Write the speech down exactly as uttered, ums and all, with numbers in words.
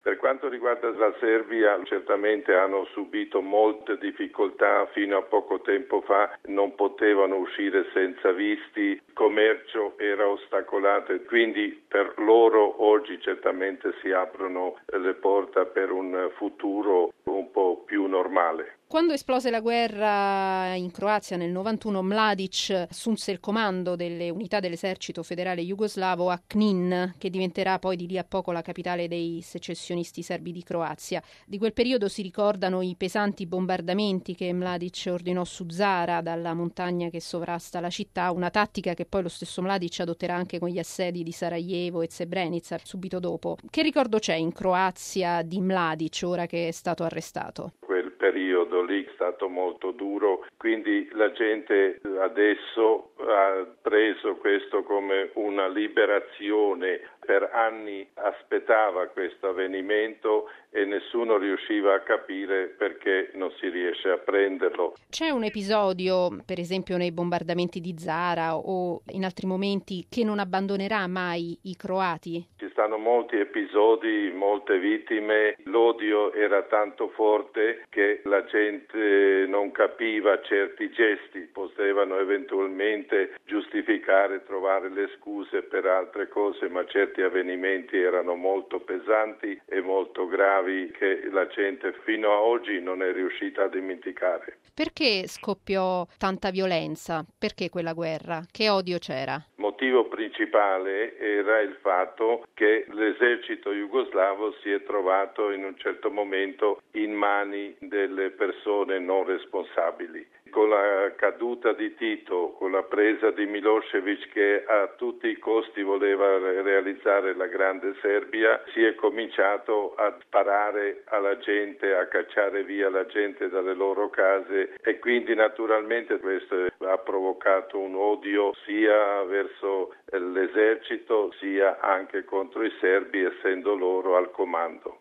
Per quanto riguarda la Serbia, certamente hanno subito molte difficoltà, fino a poco tempo fa non potevano uscire senza visti, il commercio era ostacolato e quindi per loro oggi certamente si aprono le porte per un futuro un po' più normale. Quando esplose la guerra in Croazia nel novantuno, Mladic assunse il comando delle unità dell'esercito federale jugoslavo a Knin, che diventerà poi di lì a poco la capitale dei secessionisti serbi di Croazia. Di quel periodo si ricordano i pesanti bombardamenti che Mladic ordinò su Zara, dalla montagna che sovrasta la città, una tattica che poi lo stesso Mladic adotterà anche con gli assedi di Sarajevo e Srebrenica subito dopo. Che ricordo c'è in Croazia di Mladic ora che è stato arrestato? Quel periodo lì è stato molto duro, quindi la gente adesso ha preso questo come una liberazione. Per anni aspettava questo avvenimento e nessuno riusciva a capire perché non si riesce a prenderlo. C'è un episodio, per esempio nei bombardamenti di Zara o in altri momenti, che non abbandonerà mai i croati? Ci stanno molti episodi, molte vittime, l'odio era tanto forte che la gente non capiva certi gesti, potevano eventualmente giustificare, trovare le scuse per altre cose, ma certi avvenimenti erano molto pesanti e molto gravi che la gente fino a oggi non è riuscita a dimenticare. Perché scoppiò tanta violenza? Perché quella guerra? Che odio c'era? Il motivo principale era il fatto che l'esercito jugoslavo si è trovato in un certo momento in mani delle persone non responsabili. Con la caduta di Tito, con la presa di Milošević che a tutti i costi voleva realizzare la grande Serbia, si è cominciato a sparare alla gente, a cacciare via la gente dalle loro case e quindi naturalmente questo ha provocato un odio sia verso l'esercito sia anche contro i serbi, essendo loro al comando.